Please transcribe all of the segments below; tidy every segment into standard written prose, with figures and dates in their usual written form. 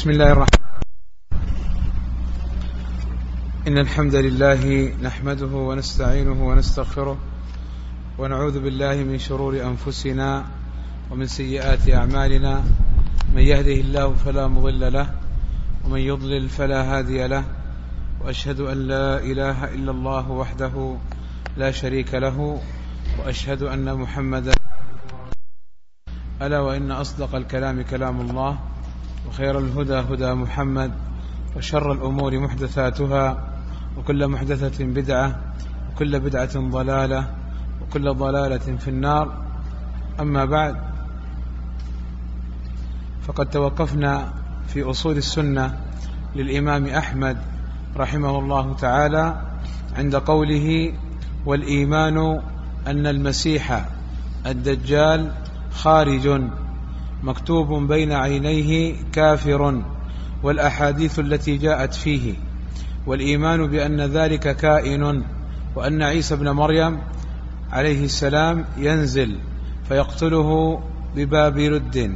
بسم الله الرحمن إن الحمد لله نحمده ونستعينه ونستغفره ونعوذ بالله من شرور أنفسنا ومن سيئات أعمالنا. من يهده الله فلا مضل له ومن يضلل فلا هادي له، وأشهد أن لا إله إلا الله وحده لا شريك له، وأشهد أن محمدا ألا وإن أصدق الكلام كلام الله، وخير الهدى هدى محمد، وشر الأمور محدثاتها، وكل محدثة بدعة، وكل بدعة ضلالة، وكل ضلالة في النار. أما بعد، فقد توقفنا في أصول السنة للإمام أحمد رحمه الله تعالى عند قوله: والإيمان أن المسيح الدجال خارج مكتوب بين عينيه كافر، والأحاديث التي جاءت فيه، والإيمان بأن ذلك كائن، وأن عيسى بن مريم عليه السلام ينزل فيقتله بباب رد.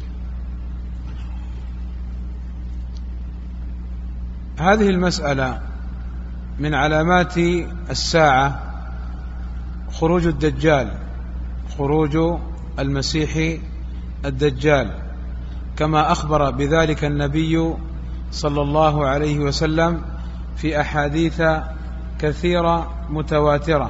هذه المسألة من علامات الساعة خروج الدجال، خروج المسيح الدجال، كما أخبر بذلك النبي صلى الله عليه وسلم في أحاديث كثيرة متواترة.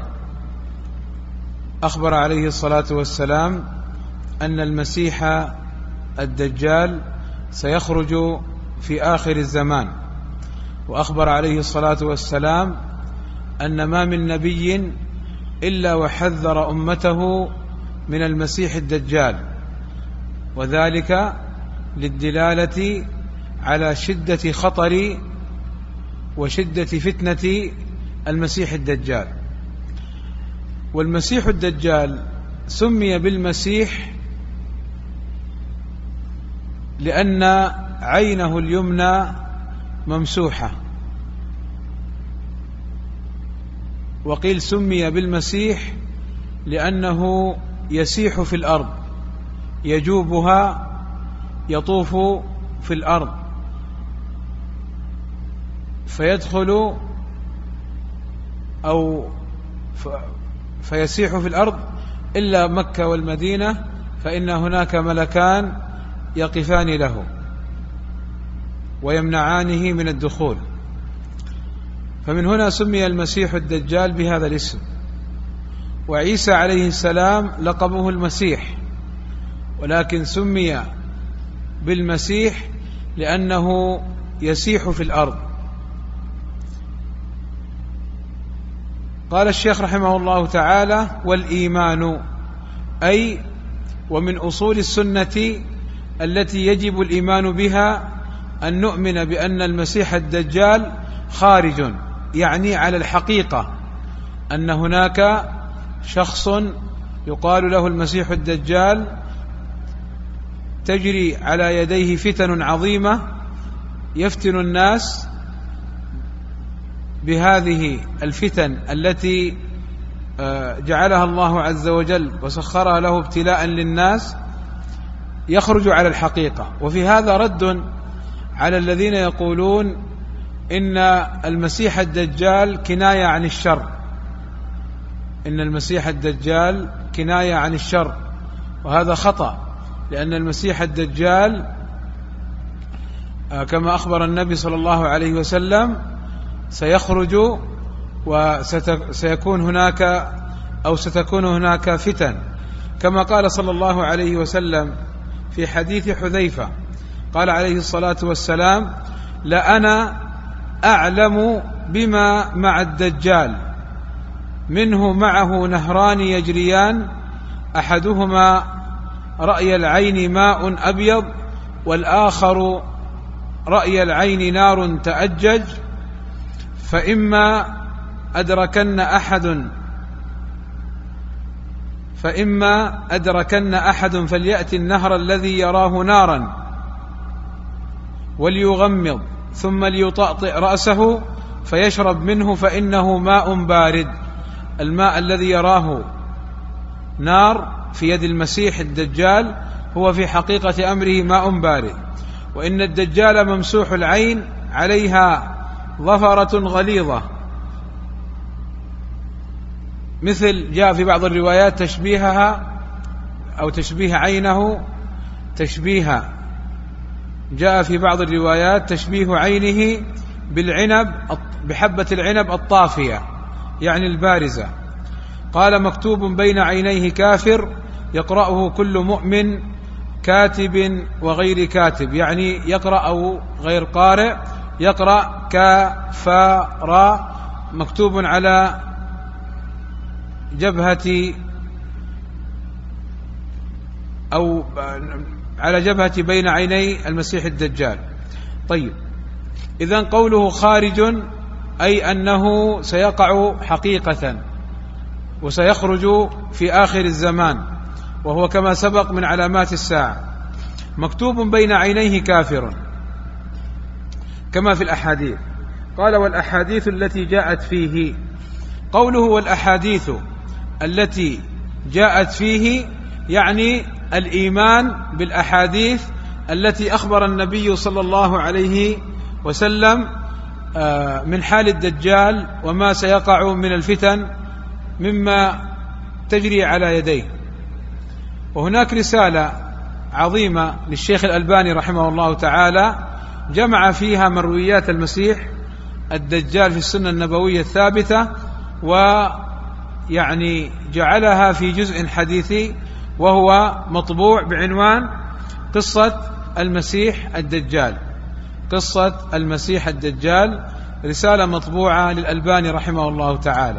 أخبر عليه الصلاة والسلام أن المسيح الدجال سيخرج في آخر الزمان، وأخبر عليه الصلاة والسلام أن ما من نبي إلا وحذر أمته من المسيح الدجال، وذلك للدلالة على شدة خطر وشدة فتنة المسيح الدجال. والمسيح الدجال سمي بالمسيح لأن عينه اليمنى ممسوحة، وقيل سمي بالمسيح لأنه يسيح في الأرض، يجوبها، يطوف في الأرض، فيدخل أو فيسيح في الأرض إلا مكة والمدينة، فإن هناك ملكان يقفان له ويمنعانه من الدخول. فمن هنا سمي المسيح الدجال بهذا الاسم. وعيسى عليه السلام لقبه المسيح، ولكن سمي بالمسيح لأنه يسيح في الأرض. قال الشيخ رحمه الله تعالى: والإيمان، أي ومن أصول السنة التي يجب الإيمان بها أن نؤمن بأن المسيح الدجال خارج، يعني على الحقيقة أن هناك شخص يقال له المسيح الدجال، تجري على يديه فتن عظيمة يفتن الناس بهذه الفتن التي جعلها الله عز وجل وسخرها له ابتلاء للناس، يخرج على الحقيقة. وفي هذا رد على الذين يقولون إن المسيح الدجال كناية عن الشر، إن المسيح الدجال كناية عن الشر، وهذا خطأ، لأن المسيح الدجال كما أخبر النبي صلى الله عليه وسلم سيخرج، وسيكون هناك أو ستكون هناك فتن، كما قال صلى الله عليه وسلم في حديث حذيفة، قال عليه الصلاة والسلام: لأنا أعلم بما مع الدجال، منه معه نهران يجريان، أحدهما رأي العين ماء أبيض، والآخر رأي العين نار تأجج، فإما أدركن أحد فليأتي النهر الذي يراه نارا وليغمض ثم ليطأطئ رأسه فيشرب منه فإنه ماء بارد. الماء الذي يراه نار في يد المسيح الدجال هو في حقيقة أمره ماء بارد. وإن الدجال ممسوح العين عليها ظفرة غليظة، مثل جاء في بعض الروايات تشبيهها أو تشبيه عينه تشبيها، جاء في بعض الروايات تشبيه عينه بالعنب بحبة العنب الطافية يعني البارزة. قال مكتوب بين عينيه كافر يقرأه كل مؤمن كاتب وغير كاتب، يعني يقرأ أو غير قارئ، يقرأ كافر مكتوب على جبهة أو على جبهة بين عيني المسيح الدجال. طيب، إذن قوله خارج أي أنه سيقع حقيقة وسيخرج في آخر الزمان، وهو كما سبق من علامات الساعة. مكتوب بين عينيه كافر كما في الأحاديث. قال والأحاديث التي جاءت فيه، قوله والأحاديث التي جاءت فيه يعني الإيمان بالأحاديث التي أخبر النبي صلى الله عليه وسلم من حال الدجال وما سيقع من الفتن مما تجري على يديه. وهناك رسالة عظيمة للشيخ الألباني رحمه الله تعالى جمع فيها مرويات المسيح الدجال في السنة النبوية الثابتة، ويعني جعلها في جزء حديثي وهو مطبوع بعنوان قصة المسيح الدجال. قصة المسيح الدجال، رسالة مطبوعة للألباني رحمه الله تعالى.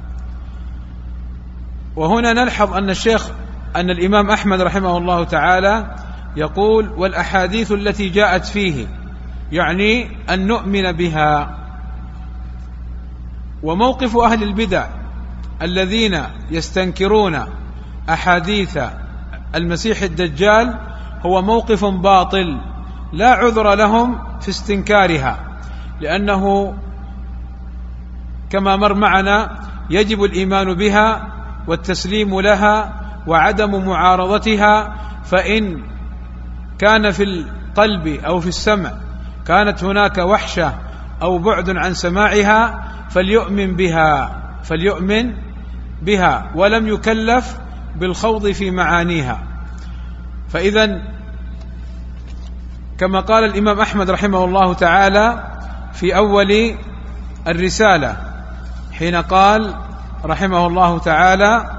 وهنا نلحظ أن الإمام أحمد رحمه الله تعالى يقول والأحاديث التي جاءت فيه، يعني أن نؤمن بها. وموقف أهل البدع الذين يستنكرون أحاديث المسيح الدجال هو موقف باطل لا عذر لهم في استنكارها، لأنه كما مر معنا يجب الإيمان بها والتسليم لها وعدم معارضتها. فإن كان في القلب أو في السمع كانت هناك وحشة أو بعد عن سماعها فليؤمن بها ولم يكلف بالخوض في معانيها. فإذا كما قال الإمام أحمد رحمه الله تعالى في أول الرسالة حين قال رحمه الله تعالى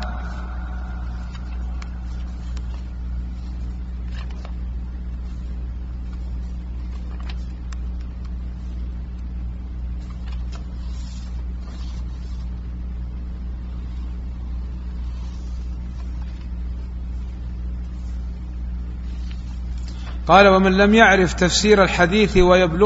قال ومن لم يعرف تفسير الحديث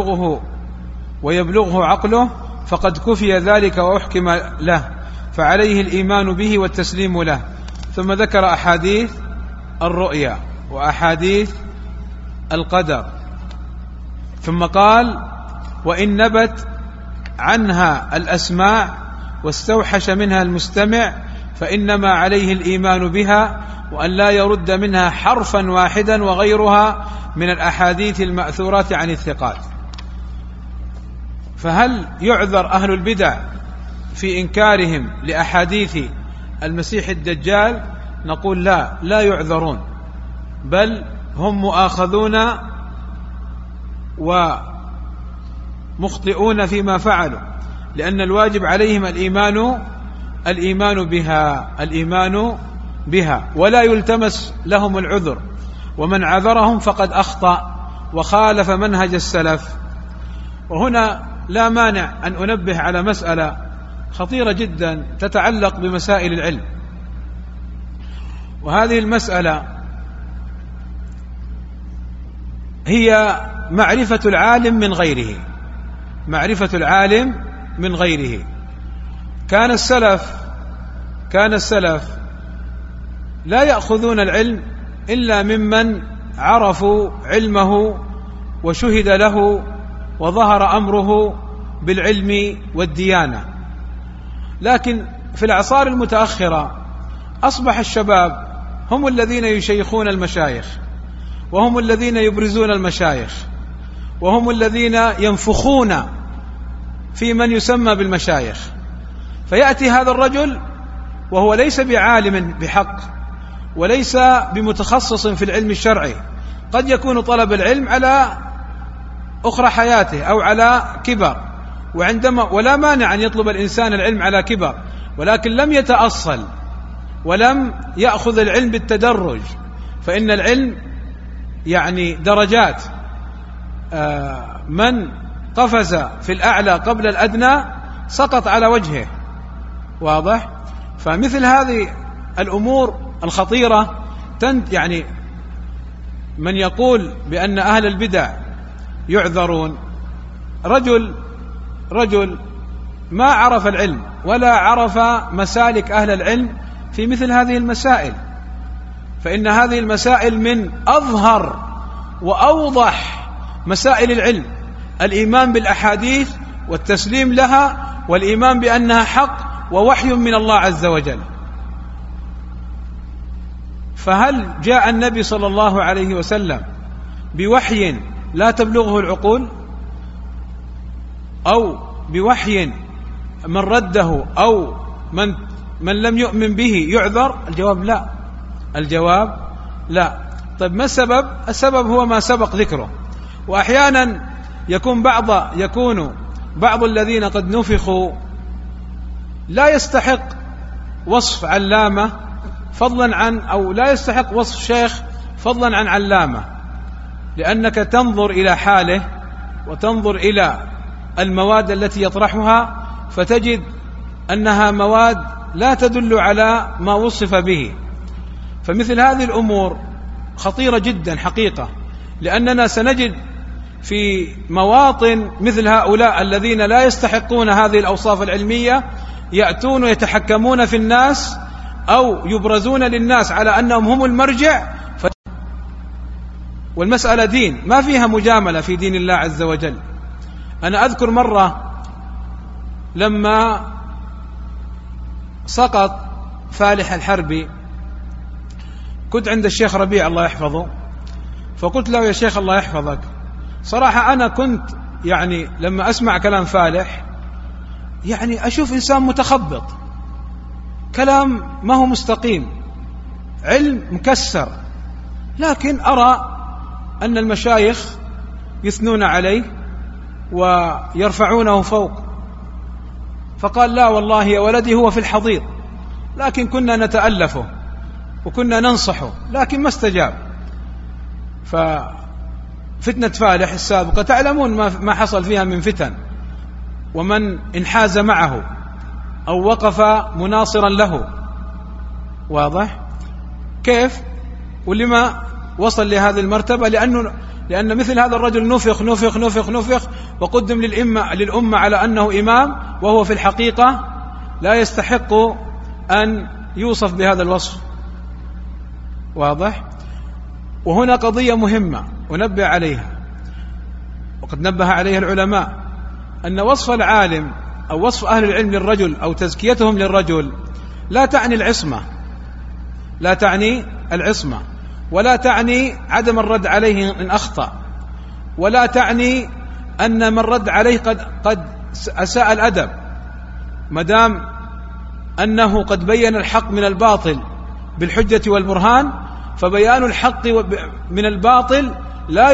ويبلغه عقله فقد كفي ذلك وأحكم له، فعليه الإيمان به والتسليم له. ثم ذكر أحاديث الرؤيا وأحاديث القدر، ثم قال وإن نبت عنها الأسماع واستوحش منها المستمع فإنما عليه الإيمان بها وأن لا يرد منها حرفا واحدا وغيرها من الأحاديث المأثورات عن الثقات. فهل يعذر أهل البدع في إنكارهم لأحاديث المسيح الدجال؟ نقول لا يعذرون، بل هم مؤاخذون ومخطئون فيما فعلوا، لأن الواجب عليهم الإيمان بها ولا يلتمس لهم العذر، ومن عذرهم فقد أخطأ وخالف منهج السلف. وهنا لا مانع أن أنبه على مسألة خطيرة جدا تتعلق بمسائل العلم، وهذه المسألة هي معرفة العالم من غيره. كان السلف لا يأخذون العلم إلا ممن عرفوا علمه وشهد له وظهر أمره بالعلم والديانة. لكن في الأعصار المتأخرة أصبح الشباب هم الذين يشيخون المشايخ، وهم الذين يبرزون المشايخ، وهم الذين ينفخون في من يسمى بالمشايخ. فيأتي هذا الرجل وهو ليس بعالم بحق وليس بمتخصص في العلم الشرعي، قد يكون طلب العلم على أخرى حياته أو على كبر، ولا مانع أن يطلب الإنسان العلم على كبر، ولكن لم يتأصل ولم يأخذ العلم بالتدرج، فإن العلم يعني درجات، من قفز في الأعلى قبل الأدنى سقط على وجهه. واضح؟ فمثل هذه الأمور الخطيرة يعني من يقول بأن أهل البدع يعذرون، رجل ما عرف العلم ولا عرف مسالك أهل العلم في مثل هذه المسائل، فإن هذه المسائل من أظهر وأوضح مسائل العلم، الإيمان بالأحاديث والتسليم لها والإيمان بأنها حق ووحي من الله عز وجل. فهل جاء النبي صلى الله عليه وسلم بوحي لا تبلغه العقول، أو بوحي من رده أو من لم يؤمن به يعذر؟ الجواب لا. طيب ما السبب؟ السبب هو ما سبق ذكره. وأحيانا يكون بعض الذين قد نفخوا لا يستحق وصف علامة فضلا عن، أو لا يستحق وصف شيخ فضلا عن علامة، لأنك تنظر إلى حاله وتنظر إلى المواد التي يطرحها فتجد أنها مواد لا تدل على ما وصف به. فمثل هذه الأمور خطيرة جدا حقيقة، لأننا سنجد في مواطن مثل هؤلاء الذين لا يستحقون هذه الأوصاف العلمية يأتون ويتحكمون في الناس أو يبرزون للناس على أنهم هم المرجع، والمسألة دين ما فيها مجاملة في دين الله عز وجل. أنا أذكر مرة لما سقط فالح الحربي كنت عند الشيخ ربيع الله يحفظه، فقلت له: يا شيخ الله يحفظك، صراحة أنا كنت يعني لما أسمع كلام فالح يعني أشوف إنسان متخبط، كلام ما هو مستقيم، علم مكسر، لكن أرى أن المشايخ يثنون عليه ويرفعونه فوق. فقال: لا والله يا ولدي هو في الحضيض، لكن كنا نتألفه وكنا ننصحه لكن ما استجاب. ففتنة فالح السابقة تعلمون ما حصل فيها من فتن، ومن انحاز معه أو وقف مناصرا له. واضح كيف؟ ولما وصل لهذه المرتبة؟ لأن مثل هذا الرجل نفخ وقدم للأمة على أنه إمام، وهو في الحقيقة لا يستحق أن يوصف بهذا الوصف. واضح؟ وهنا قضية مهمة ونبه عليها، وقد نبه عليها العلماء، أن وصف العالم أو وصف أهل العلم للرجل أو تزكيتهم للرجل لا تعني العصمة، ولا تعني عدم الرد عليه إن أخطأ، ولا تعني أن من رد عليه قد أساء الأدب، مدام أنه قد بين الحق من الباطل بالحجة والبرهان، فبيان الحق من الباطل لا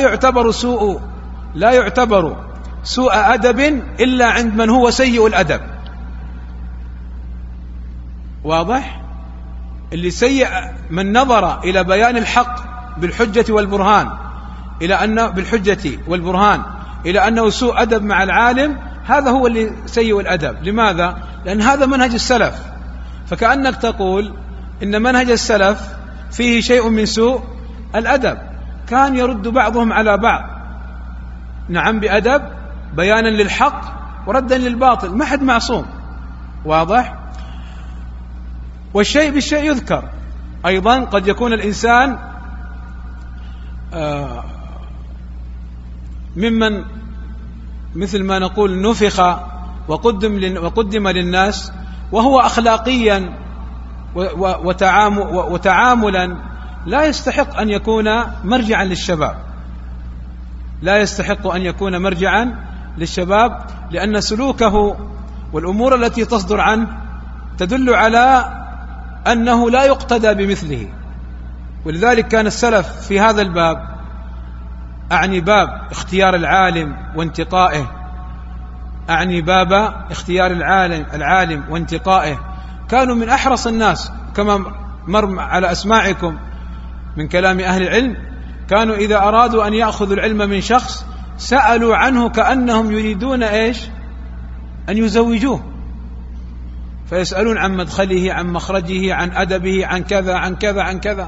يعتبر سوء أدب إلا عند من هو سيء الأدب. واضح؟ اللي سيء من نظر إلى بيان الحق بالحجة والبرهان إلى أنه سوء أدب مع العالم، هذا هو اللي سيء الأدب. لماذا؟ لأن هذا منهج السلف، فكأنك تقول إن منهج السلف فيه شيء من سوء الأدب، كان يرد بعضهم على بعض، نعم بأدب، بيانا للحق وردا للباطل، ما حد معصوم. واضح؟ والشيء بالشيء يذكر أيضا. قد يكون الإنسان ممن مثل ما نقول نفخ وقدم للناس، وهو أخلاقيا وتعاملا لا يستحق أن يكون مرجعا للشباب، لا يستحق أن يكون مرجعا للشباب، لأن سلوكه والأمور التي تصدر عنه تدل على أنه لا يقتدى بمثله. ولذلك كان السلف في هذا الباب، أعني باب اختيار العالم وانتقائه، أعني باب اختيار العالم وانتقائه، كانوا من أحرص الناس كما مر على أسماعكم من كلام أهل العلم. كانوا إذا أرادوا أن يأخذوا العلم من شخص سألوا عنه كأنهم يريدون إيش؟ أن يزوجوه، فيسألون عن مدخله، عن مخرجه، عن أدبه، عن كذا عن كذا عن كذا.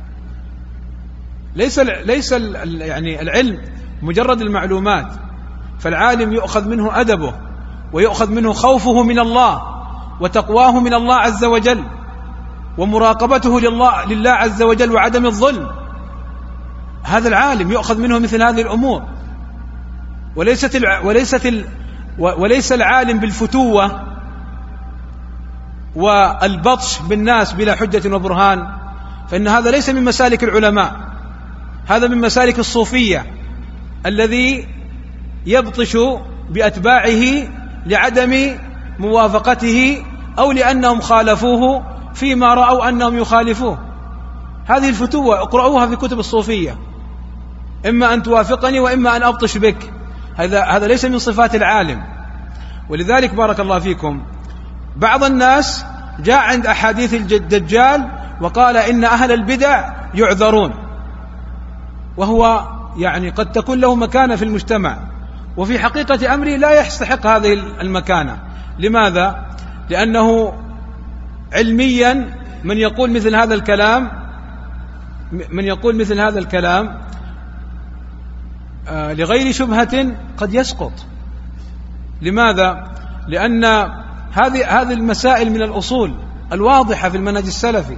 ليس يعني العلم مجرد المعلومات، فالعالم يؤخذ منه أدبه، ويؤخذ منه خوفه من الله، وتقواه من الله عز وجل، ومراقبته لله عز وجل، وعدم الظلم. هذا العالم يؤخذ منه مثل هذه الأمور، وليس العالم بالفتوة والبطش بالناس بلا حجة وبرهان، فإن هذا ليس من مسالك العلماء، هذا من مسالك الصوفية، الذي يبطش بأتباعه لعدم موافقته أو لأنهم خالفوه فيما رأوا أنهم يخالفوه. هذه الفتوة اقرأوها في كتب الصوفية، إما أن توافقني وإما أن أبطش بك. هذا ليس من صفات العالم. ولذلك بارك الله فيكم، بعض الناس جاء عند أحاديث الدجال وقال إن أهل البدع يعذرون، وهو يعني قد تكون له مكانة في المجتمع، وفي حقيقة أمره لا يستحق هذه المكانة. لماذا؟ لأنه علميا من يقول مثل هذا الكلام لغير شبهة قد يسقط. لماذا؟ لأن هذه المسائل من الأصول الواضحة في المنهج السلفي،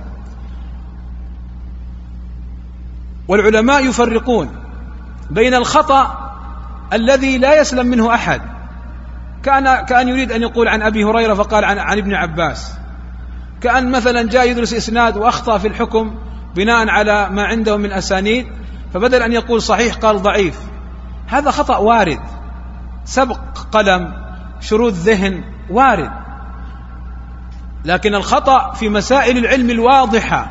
والعلماء يفرقون بين الخطأ الذي لا يسلم منه أحد، كأن يريد أن يقول عن أبي هريرة فقال عن ابن عباس، كأن مثلا جاء يدرس إسناد وأخطأ في الحكم بناء على ما عنده من أسانيد، فبدل أن يقول صحيح قال ضعيف. هذا خطأ وارد، سبق قلم، شرود ذهن، وارد. لكن الخطأ في مسائل العلم الواضحة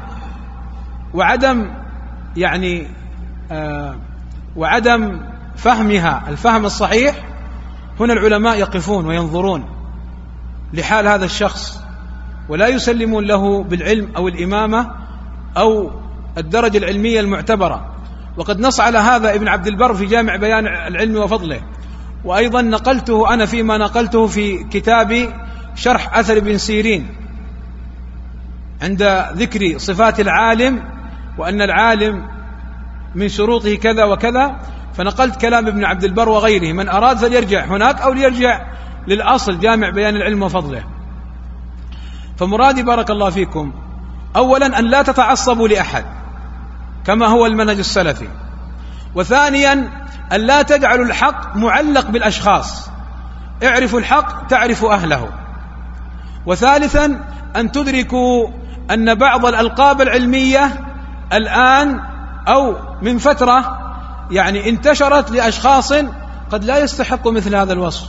وعدم فهمها الفهم الصحيح، هنا العلماء يقفون وينظرون لحال هذا الشخص، ولا يسلمون له بالعلم أو الإمامة أو الدرجة العلمية المعتبرة. وقد نص على هذا ابن عبد البر في جامع بيان العلم وفضله، وأيضا نقلته أنا فيما نقلته في كتابي شرح أثر ابن سيرين عند ذكر صفات العالم، وأن العالم من شروطه كذا وكذا، فنقلت كلام ابن عبد البر وغيره. من أراد فليرجع هناك أو ليرجع للأصل جامع بيان العلم وفضله. فمرادي بارك الله فيكم أولا أن لا تتعصبوا لأحد كما هو المنهج السلفي، وثانيا أن لا تجعلوا الحق معلق بالأشخاص، اعرفوا الحق تعرفوا أهله، وثالثا أن تدركوا أن بعض الألقاب العلمية الآن أو من فترة انتشرت لأشخاص قد لا يستحقوا مثل هذا الوصف.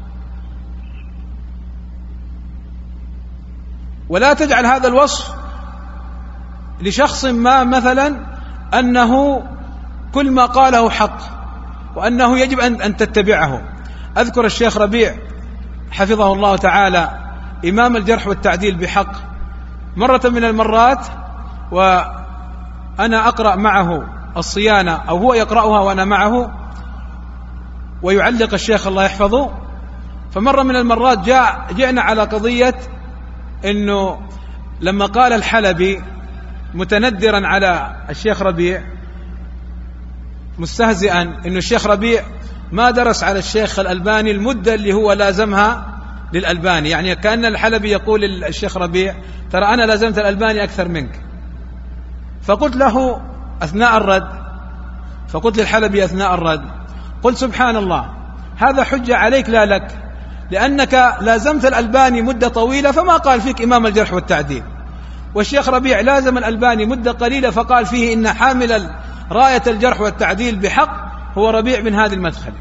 ولا تجعل هذا الوصف لشخص ما مثلا أنه كل ما قاله حق وأنه يجب أن تتبعه. أذكر الشيخ ربيع حفظه الله تعالى إمام الجرح والتعديل بحق، مرة من المرات وأنا أقرأ معه الصيانة أو هو يقرأها وأنا معه ويعلق الشيخ الله يحفظه، فمرة من المرات جئنا على قضية أنه لما قال الحلبي متندرا على الشيخ ربيع مستهزئا أن الشيخ ربيع ما درس على الشيخ الألباني المدة اللي هو لازمها للألباني، يعني كأن الحلبي يقول للشيخ ربيع ترى أنا لازمت الألباني أكثر منك. فقلت له أثناء الرد قلت سبحان الله، هذا حجة عليك لا لك، لأنك لازمت الألباني مدة طويلة فما قال فيك إمام الجرح والتعديل، والشيخ ربيع لازم الألباني مدة قليلة فقال فيه إن حامل راية الجرح والتعديل بحق هو ربيع بن هادي المدخلي.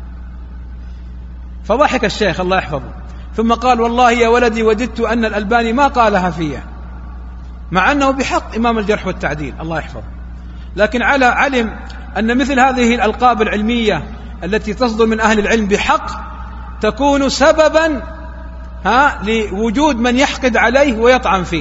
فضحك الشيخ الله يحفظه، ثم قال: والله يا ولدي وددت أن الألباني ما قالها فيه، مع أنه بحق إمام الجرح والتعديل الله يحفظه، لكن علم أن مثل هذه الألقاب العلمية التي تصدر من أهل العلم بحق تكون سببا لوجود من يحقد عليه ويطعن فيه.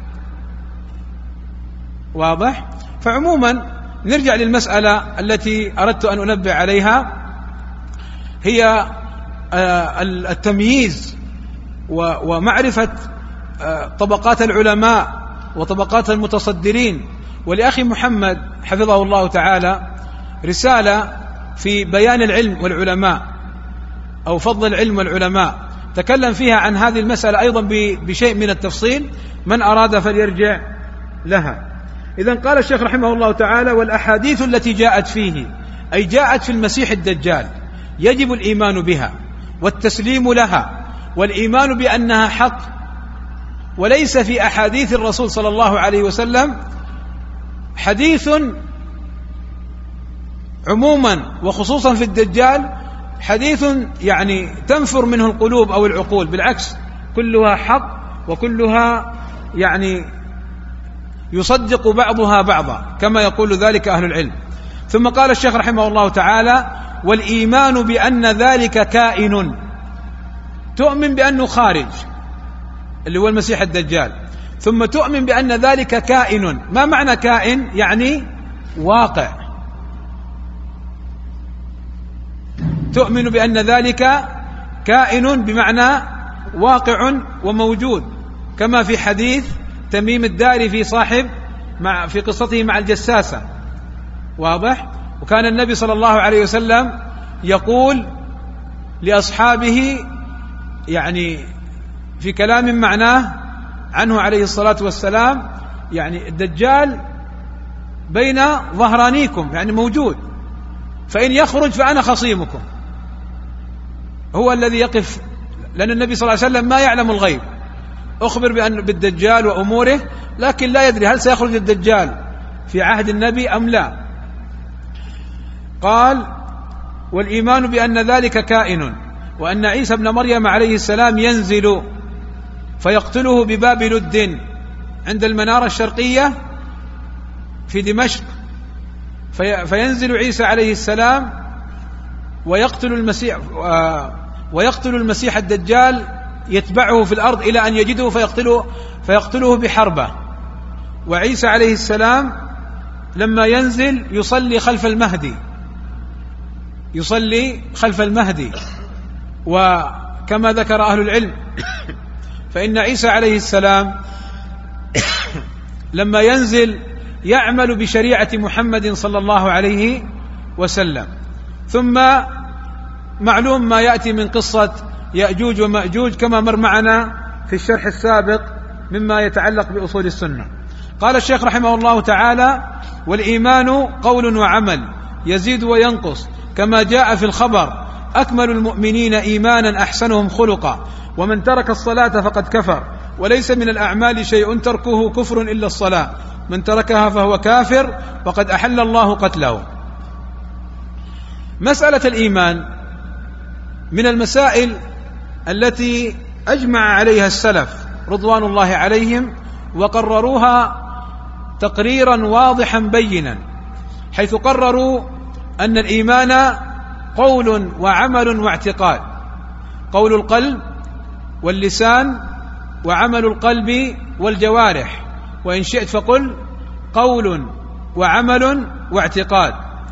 واضح؟ فعموما نرجع للمسألة التي أردت أن أنبه عليها، هي التمييز ومعرفة طبقات العلماء وطبقات المتصدرين. ولأخي محمد حفظه الله تعالى رسالة في بيان العلم والعلماء أو فضل العلم والعلماء، تكلم فيها عن هذه المسألة أيضا بشيء من التفصيل، من أراد فليرجع لها. إذن قال الشيخ رحمه الله تعالى: والأحاديث التي جاءت فيه، أي جاءت في المسيح الدجال، يجب الإيمان بها والتسليم لها والإيمان بأنها حق. وليس في أحاديث الرسول صلى الله عليه وسلم حديث عموما وخصوصا في الدجال حديث يعني تنفر منه القلوب أو العقول، بالعكس كلها حق وكلها يعني يصدق بعضها بعضا كما يقول ذلك أهل العلم. ثم قال الشيخ رحمه الله تعالى: والإيمان بأن ذلك كائن، تؤمن بأنه خارج اللي هو المسيح الدجال، ثم تؤمن بأن ذلك كائن. ما معنى كائن؟ يعني واقع. تؤمن بأن ذلك كائن بمعنى واقع وموجود، كما في حديث تميم الداري في قصته مع الجساسة. واضح؟ وكان النبي صلى الله عليه وسلم يقول لأصحابه يعني في كلام معناه عنه عليه الصلاة والسلام، يعني الدجال بين ظهرانيكم، يعني موجود، فإن يخرج فأنا خصيمكم. هو الذي يقف، لأن النبي صلى الله عليه وسلم ما يعلم الغيب، أخبر بالدجال وأموره، لكن لا يدري هل سيخرج الدجال في عهد النبي أم لا. قال: والإيمان بأن ذلك كائن، وأن عيسى بن مريم عليه السلام ينزل فيقتله بباب لد عند المنارة الشرقية في دمشق، فينزل عيسى عليه السلام ويقتل المسيح الدجال، يتبعه في الأرض إلى أن يجده فيقتله بحربة. وعيسى عليه السلام لما ينزل يصلي خلف المهدي. وكما ذكر أهل العلم فإن عيسى عليه السلام لما ينزل يعمل بشريعة محمد صلى الله عليه وسلم. ثم معلوم ما يأتي من قصة يأجوج ومأجوج كما مر معنا في الشرح السابق مما يتعلق بأصول السنة. قال الشيخ رحمه الله تعالى: والإيمان قول وعمل يزيد وينقص، كما جاء في الخبر: أكمل المؤمنين إيمانا أحسنهم خلقا، ومن ترك الصلاة فقد كفر، وليس من الأعمال شيء تركه كفر إلا الصلاة، من تركها فهو كافر وقد أحل الله قتله. مسألة الإيمان من المسائل التي أجمع عليها السلف رضوان الله عليهم وقرروها تقريرا واضحا بينا، حيث قرروا أن الإيمان قول وعمل واعتقاد، قول القلب واللسان وعمل القلب والجوارح، وإن شئت فقل قول وعمل واعتقاد،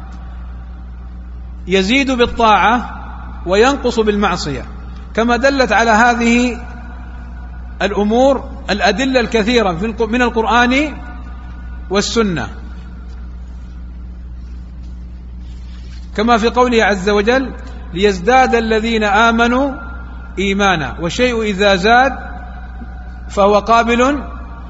يزيد بالطاعة وينقص بالمعصية، كما دلت على هذه الأمور الأدلة الكثيرة من القرآن والسنة، كما في قوله عز وجل: ليزداد الذين آمنوا إيمانا، والشيء إذا زاد فهو قابل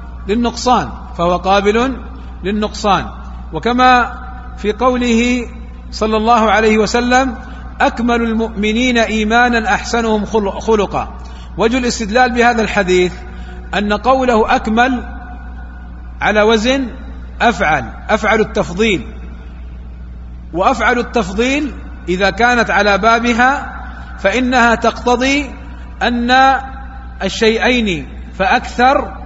للنقصان، وكما في قوله صلى الله عليه وسلم: أكمل المؤمنين إيمانا أحسنهم خلقا. وجه الاستدلال بهذا الحديث أن قوله أكمل على وزن أفعل التفضيل، وأفعل التفضيل إذا كانت على بابها فإنها تقتضي أن الشيئين فأكثر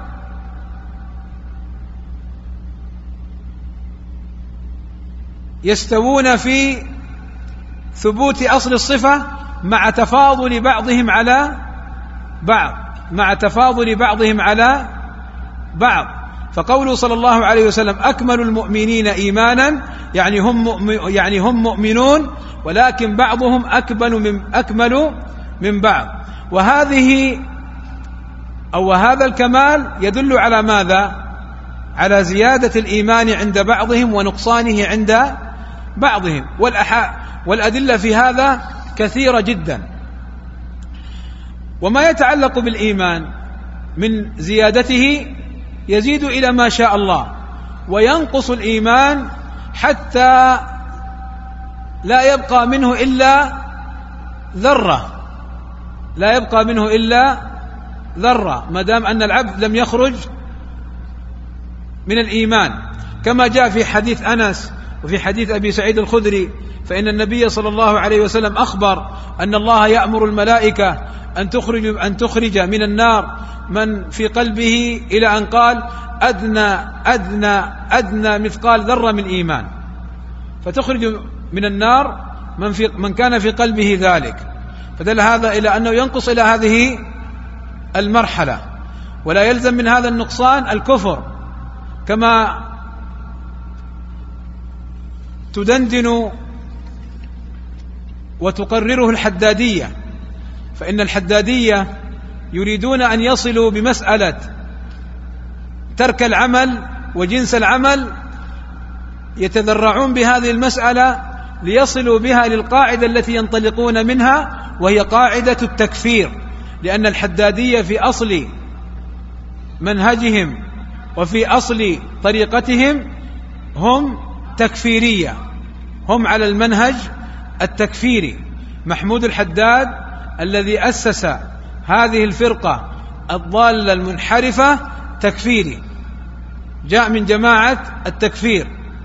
يستوون في ثبوت أصل الصفة مع تفاضل بعضهم على بعض. فقوله صلى الله عليه وسلم أكمل المؤمنين إيمانا يعني هم مؤمنون، ولكن بعضهم أكمل من بعض. وهذا الكمال يدل على ماذا؟ على زيادة الإيمان عند بعضهم ونقصانه عند بعضهم، والأدلة في هذا كثيرة جدا. وما يتعلق بالإيمان من زيادته يزيد إلى ما شاء الله، وينقص الإيمان حتى لا يبقى منه إلا ذرة، ما دام أن العبد لم يخرج من الإيمان، كما جاء في حديث أنس وفي حديث أبي سعيد الخدري، فإن النبي صلى الله عليه وسلم أخبر أن الله يأمر الملائكة أن تخرج من النار من في قلبه إلى أن قال أدنى مثقال ذرة من إيمان، فتخرج من النار من كان في قلبه ذلك. فدل هذا إلى أنه ينقص إلى هذه المرحلة، ولا يلزم من هذا النقصان الكفر، كما تدندن وتقرره الحدادية. فإن الحدادية يريدون أن يصلوا بمسألة ترك العمل وجنس العمل، يتذرعون بهذه المسألة ليصلوا بها للقاعدة التي ينطلقون منها، وهي قاعدة التكفير. لأن الحدادية في أصل منهجهم وفي أصل طريقتهم هم تكفيرية، هم على المنهج التكفيري. محمود الحداد الذي أسس هذه الفرقة الضالة المنحرفة تكفيري، جاء من جماعة التكفير،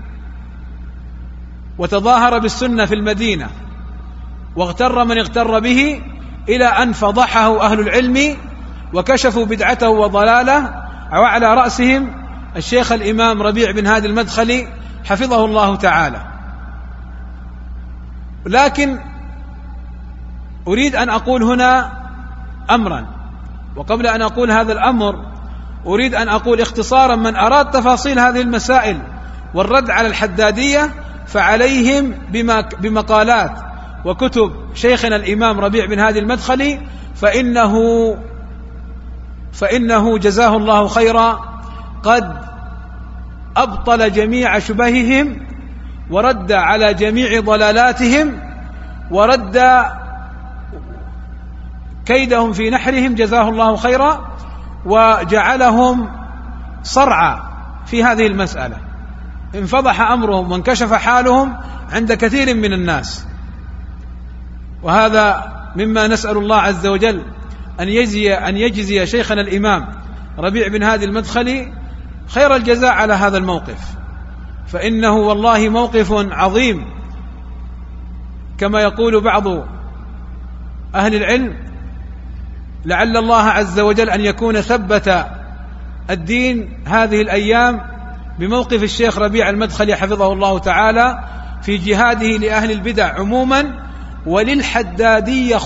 وتظاهر بالسنة في المدينة، واغتر من اغتر به، إلى أن فضحه أهل العلم وكشفوا بدعته وضلاله، وعلى رأسهم الشيخ الإمام ربيع بن هادي المدخلي حفظه الله تعالى. لكن أريد أن أقول هنا أمرا، وقبل أن أقول هذا الأمر أريد أن أقول اختصارا: من أراد تفاصيل هذه المسائل والرد على الحدادية فعليهم بمقالات وكتب شيخنا الإمام ربيع بن هادي المدخلي، فإنه جزاه الله خيرا قد أبطل جميع شبههم، ورد على جميع ضلالاتهم، ورد كيدهم في نحرهم، جزاه الله خيرا، وجعلهم صرعى في هذه المسألة. انفضح أمرهم وانكشف حالهم عند كثير من الناس، وهذا مما نسأل الله عز وجل أن يجزي شيخنا الإمام ربيع بن هادي المدخلي خير الجزاء على هذا الموقف، فإنه والله موقف عظيم. كما يقول بعض أهل العلم: لعل الله عز وجل أن يكون ثبت الدين هذه الأيام بموقف الشيخ ربيع المدخلي حفظه الله تعالى في جهاده لأهل البدع عموما، وللحدادية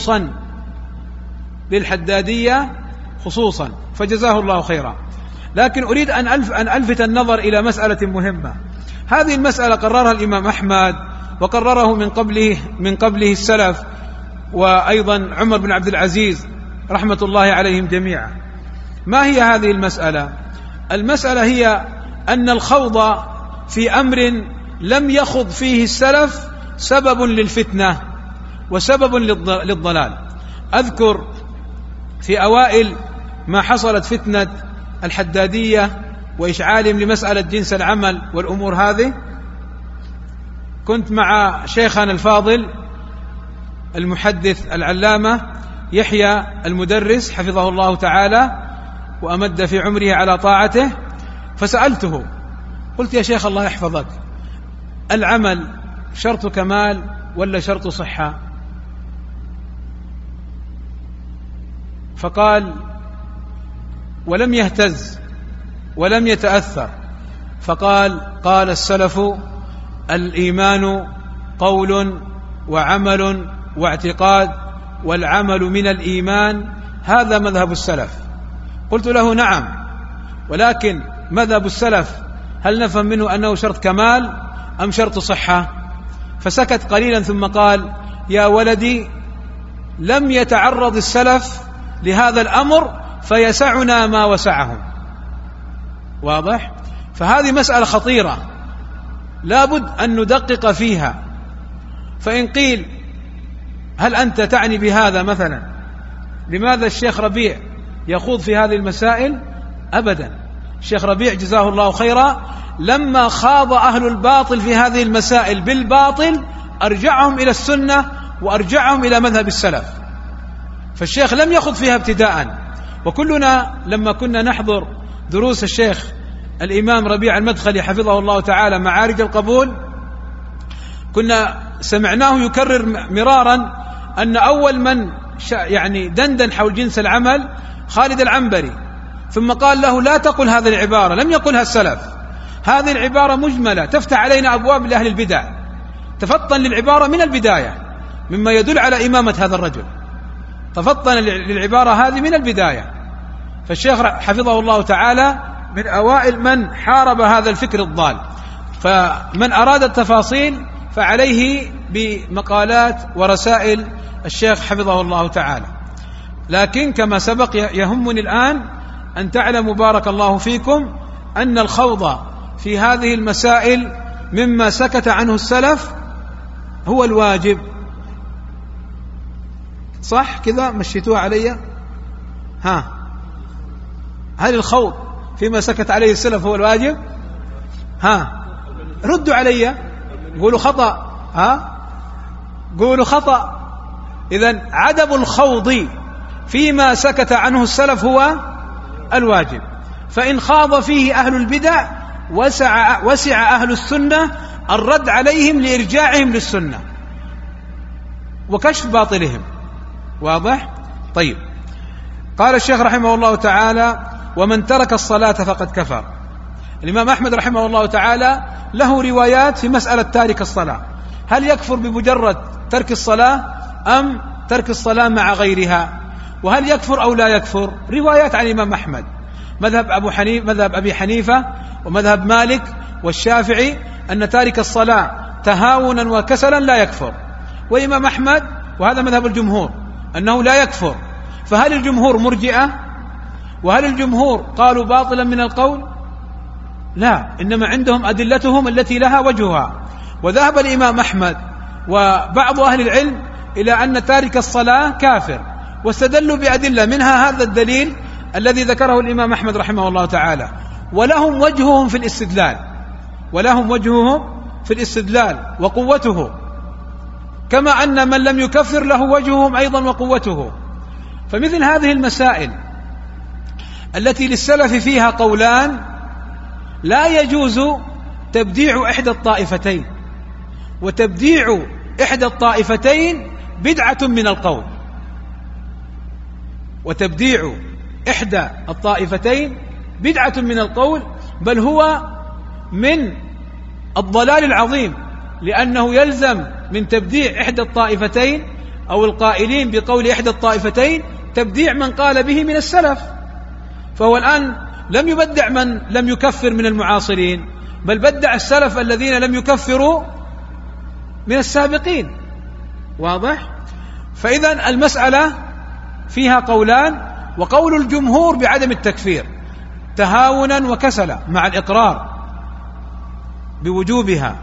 خصوصا، فجزاه الله خيرا. لكن أريد أن ألفت النظر إلى مسألة مهمة. هذه المسألة قررها الإمام أحمد، وقرره من قبله السلف، وأيضا عمر بن عبد العزيز رحمة الله عليهم جميعا. ما هي هذه المسألة؟ المسألة هي أن الخوض في أمر لم يخض فيه السلف سبب للفتنة وسبب للضلال. أذكر في أوائل ما حصلت فتنة الحدادية وإشعالهم لمسألة جنس العمل والأمور هذه، كنت مع شيخنا الفاضل المحدث العلامة يحيى المدرس حفظه الله تعالى وأمد في عمره على طاعته، فسألته قلت: يا شيخ الله يحفظك، العمل شرط كمال ولا شرط صحة؟ فقال ولم يهتز ولم يتأثر، فقال قال السلف الإيمان قول وعمل واعتقاد، والعمل من الإيمان، هذا مذهب السلف. قلت له نعم، ولكن مذهب السلف هل نفهم منه أنه شرط كمال أم شرط صحة؟ فسكت قليلا ثم قال يا ولدي لم يتعرض السلف لهذا الأمر فيسعنا ما وسعهم. واضح؟ فهذه مسألة خطيرة لابد أن ندقق فيها. فإن قيل هل أنت تعني بهذا مثلا لماذا الشيخ ربيع يخوض في هذه المسائل؟ أبدا، الشيخ ربيع جزاه الله خيرا لما خاض أهل الباطل في هذه المسائل بالباطل أرجعهم إلى السنة وأرجعهم إلى مذهب السلف، فالشيخ لم يخض فيها ابتداء. وكلنا لما كنا نحضر دروس الشيخ الإمام ربيع المدخلي حفظه الله تعالى معارج القبول، كنا سمعناه يكرر مرارا أن أول من يعني دندن حول جنس العمل خالد العنبري، ثم قال له لا تقل هذه العبارة، لم يقلها السلف، هذه العبارة مجملة تفتح علينا أبواب لأهل البدع، تفطن للعبارة من البداية، مما يدل على إمامة هذا الرجل، تفطن للعبارة هذه من البداية. فالشيخ حفظه الله تعالى من أوائل من حارب هذا الفكر الضال، فمن أراد التفاصيل فعليه بمقالات ورسائل الشيخ حفظه الله تعالى. لكن كما سبق يهمني الآن أن تعلموا بارك الله فيكم أن الخوض في هذه المسائل مما سكت عنه السلف هو الواجب. صح كذا؟ مشيتوها علي؟ ها، هل الخوض فيما سكت عليه السلف هو الواجب؟ ها، ردوا علي، قولوا خطأ. ها، قولوا خطأ. إذن عدم الخوض فيما سكت عنه السلف هو الواجب، فإن خاض فيه أهل البدع وسع أهل السنة الرد عليهم لإرجاعهم للسنة وكشف باطلهم. واضح؟ طيب، قال الشيخ رحمه الله تعالى ومن ترك الصلاة فقد كفر. الإمام أحمد رحمه الله تعالى له روايات في مسألة تارك الصلاة، هل يكفر بمجرد ترك الصلاة أم ترك الصلاة مع غيرها، وهل يكفر أو لا يكفر؟ روايات عن الإمام أحمد، مذهب أبي حنيفة ومذهب مالك والشافعي أن تارك الصلاة تهاونا وكسلا لا يكفر، والإمام أحمد وهذا مذهب الجمهور أنه لا يكفر. فهل الجمهور مرجئة؟ وهل الجمهور قالوا باطلا من القول؟ لا، إنما عندهم أدلتهم التي لها وجهها. وذهب الإمام أحمد وبعض أهل العلم إلى أن تارك الصلاة كافر، واستدلوا بأدلة منها هذا الدليل الذي ذكره الإمام أحمد رحمه الله تعالى، ولهم وجههم في الاستدلال وقوته، كما أن من لم يكفر له وجههم أيضا وقوته. فمثل هذه المسائل التي للسلف فيها قولان لا يجوز تبديع إحدى الطائفتين، وتبديع إحدى الطائفتين بدعة من القول، وتبديع إحدى الطائفتين بدعة من القول، بل هو من الضلال العظيم، لأنه يلزم من تبديع إحدى الطائفتين أو القائلين بقول إحدى الطائفتين تبديع من قال به من السلف. فهو الآن لم يبدع من لم يكفر من المعاصرين، بل بدع السلف الذين لم يكفروا من السابقين. واضح؟ فإذا المسألة فيها قولان، وقول الجمهور بعدم التكفير تهاونا وكسلا مع الإقرار بوجوبها،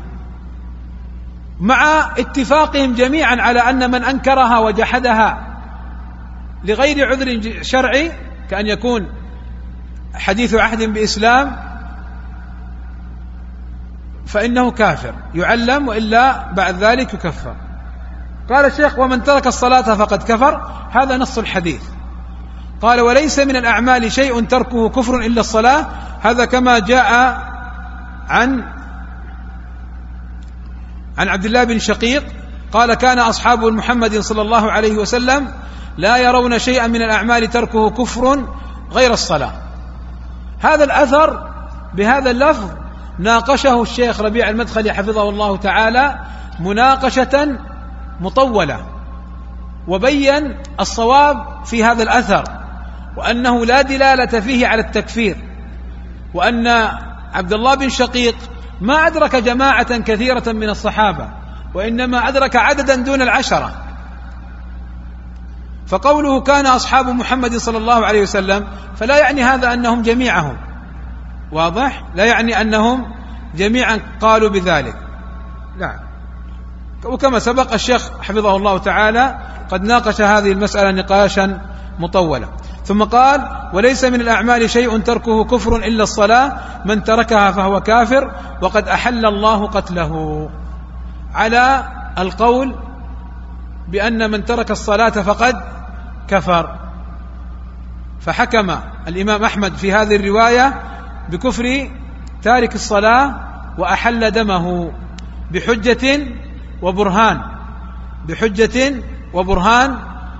مع اتفاقهم جميعا على أن من أنكرها وجحدها لغير عذر شرعي كأن يكون حديث عهد بإسلام فإنه كافر يعلم، وإلا بعد ذلك يكفر. قال الشيخ ومن ترك الصلاة فقد كفر، هذا نص الحديث. قال وليس من الأعمال شيء تركه كفر إلا الصلاة، هذا كما جاء عن عن عبد الله بن شقيق قال: كان أصحاب محمد صلى الله عليه وسلم لا يرون شيئا من الأعمال تركه كفر غير الصلاة. هذا الأثر بهذا اللفظ ناقشه الشيخ ربيع المدخلي حفظه الله تعالى مناقشة مطولة، وبين الصواب في هذا الأثر، وأنه لا دلالة فيه على التكفير، وأن عبد الله بن شقيق ما أدرك جماعة كثيرة من الصحابة، وإنما أدرك عددا دون 10. فقوله كان أصحاب محمد صلى الله عليه وسلم فلا يعني هذا أنهم جميعهم، واضح؟ لا يعني أنهم جميعا قالوا بذلك، لا. وكما سبق الشيخ حفظه الله تعالى قد ناقش هذه المسألة نقاشا مطولا. ثم قال: وليس من الأعمال شيء تركه كفر إلا الصلاة، من تركها فهو كافر وقد أحل الله قتله، على القول بأن من ترك الصلاة فقد كفر. فحكم الإمام أحمد في هذه الرواية بكفر تارك الصلاة وأحل دمه بحجة وبرهان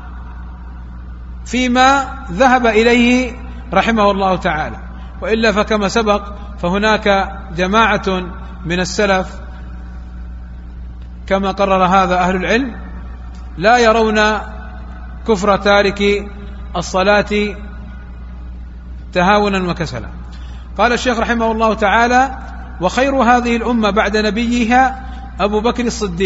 فيما ذهب إليه رحمه الله تعالى. وإلا فكما سبق فهناك جماعة من السلف كما قرر هذا أهل العلم لا يرون كفر تارك الصلاة تهاونا وكسلا. قال الشيخ رحمه الله تعالى: وخير هذه الأمة بعد نبيها أبو بكر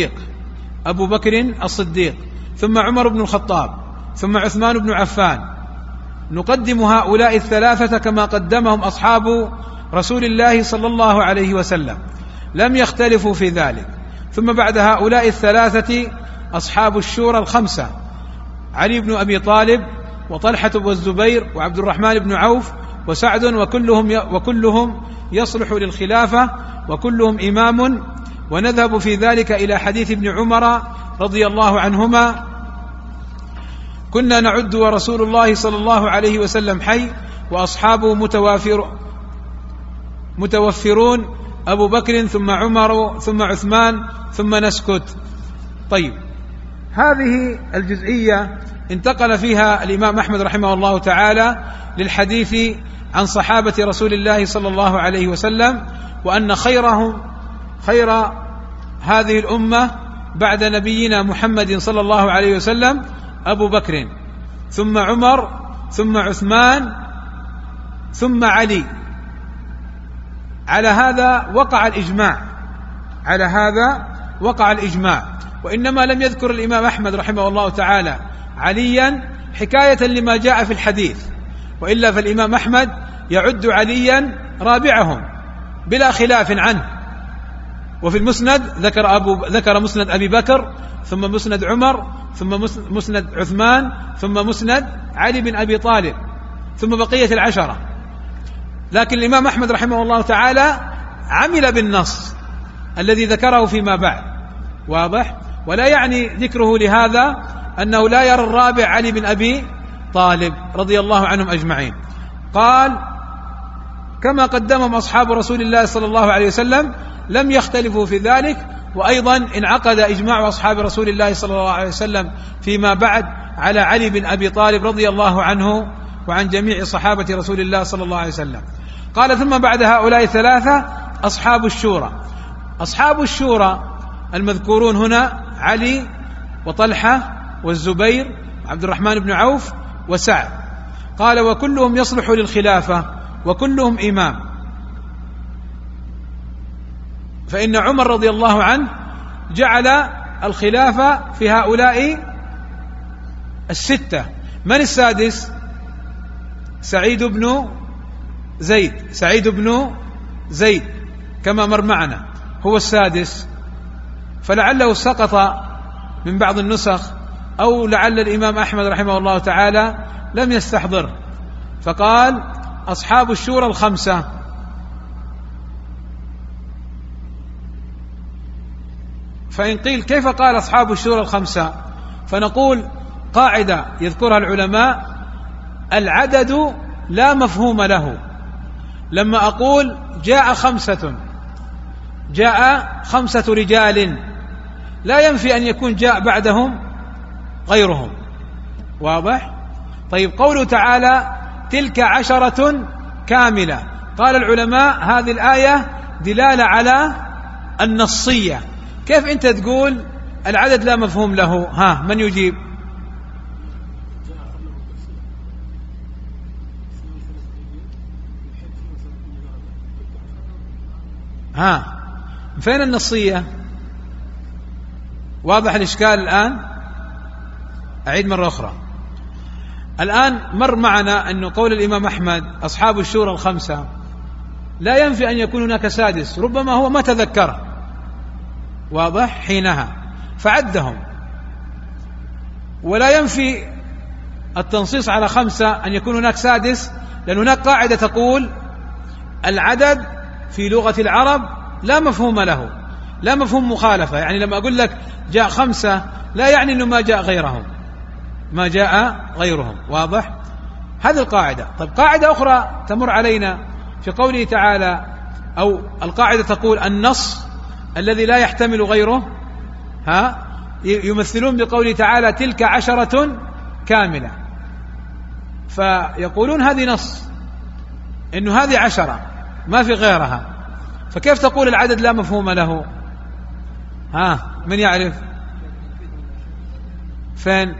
الصديق، ثم عمر بن الخطاب، ثم عثمان بن عفان. نقدم هؤلاء الثلاثة كما قدمهم أصحاب رسول الله صلى الله عليه وسلم، لم يختلفوا في ذلك. ثم بعد هؤلاء الثلاثة أصحاب الشورى الخمسة: علي بن أبي طالب، وطلحة والزبير، وعبد الرحمن بن عوف، وسعد، وكلهم يصلح للخلافة، وكلهم إمام. ونذهب في ذلك إلى حديث ابن عمر رضي الله عنهما: كنا نعد ورسول الله صلى الله عليه وسلم حي وأصحابه متوفرون، أبو بكر ثم عمر ثم عثمان ثم نسكت. طيب، هذه الجزئية انتقل فيها الإمام أحمد رحمه الله تعالى للحديث عن صحابة رسول الله صلى الله عليه وسلم، وأن خير هذه الأمة بعد نبينا محمد صلى الله عليه وسلم أبو بكر، ثم عمر، ثم عثمان، ثم علي. على هذا وقع الإجماع، وإنما لم يذكر الإمام أحمد رحمه الله تعالى عليا حكاية لما جاء في الحديث، وإلا فالإمام أحمد يعد عليا رابعهم بلا خلاف عنه. وفي المسند ذكر مسند أبي بكر، ثم مسند عمر، ثم مسند عثمان، ثم مسند علي بن أبي طالب، ثم بقية 10. لكن الإمام أحمد رحمه الله تعالى عمل بالنص الذي ذكره فيما بعد، واضح؟ ولا يعني ذكره لهذا أنه لا يرى الرابع علي بن أبي طالب رضي الله عنهم أجمعين. قال: كما قدمهم أصحاب رسول الله صلى الله عليه وسلم لم يختلفوا في ذلك. وأيضا انعقد إجماع أصحاب رسول الله صلى الله عليه وسلم فيما بعد على علي بن أبي طالب رضي الله عنه وعن جميع صحابة رسول الله صلى الله عليه وسلم. قال: ثم بعد هؤلاء الثلاثة أصحاب الشورى المذكورون هنا علي وطلحة والزبير وعبد الرحمن بن عوف وسعد. قال: وكلهم يصلح للخلافة وكلهم إمام. فإن عمر رضي الله عنه جعل الخلافة في هؤلاء 6. من السادس؟ سعيد بن زيد كما مر معنا، هو السادس. فلعله سقط من بعض النسخ، أو لعل الإمام أحمد رحمه الله تعالى لم يستحضره، فقال: أصحاب الشورى الخمسة. فإن قيل كيف قال أصحاب الشورى الخمسة؟ فنقول قاعدة يذكرها العلماء: العدد لا مفهوم له. لما أقول جاء 5 رجال لا ينفي أن يكون جاء بعدهم غيرهم. واضح؟ طيب قوله تعالى تلك 10 كاملة، قال العلماء هذه الآية دلالة على النصية. كيف أنت تقول العدد لا مفهوم له؟ من يجيب؟ فين النصية؟ واضح الإشكال الآن؟ أعيد مرة أخرى. الآن مر معنا أنه قول الإمام أحمد أصحاب الشورى 5 لا ينفي أن يكون هناك 6، ربما هو ما تذكره، واضح حينها فعدهم، ولا ينفي التنصيص على 5 أن يكون هناك 6، لأن هناك قاعدة تقول العدد في لغة العرب لا مفهوم له، لا مفهوم مخالفة. يعني لما أقول لك جاء 5 لا يعني أنه ما جاء غيرهم، ما جاء غيرهم. واضح؟ هذه القاعدة. طيب قاعدة أخرى تمر علينا في قوله تعالى، أو القاعدة تقول النص الذي لا يحتمل غيره يمثلون بقوله تعالى تلك 10 كاملة، فيقولون هذه نص إنه هذه 10 ما في غيرها، فكيف تقول العدد لا مفهوم له؟ من يعرف؟ فين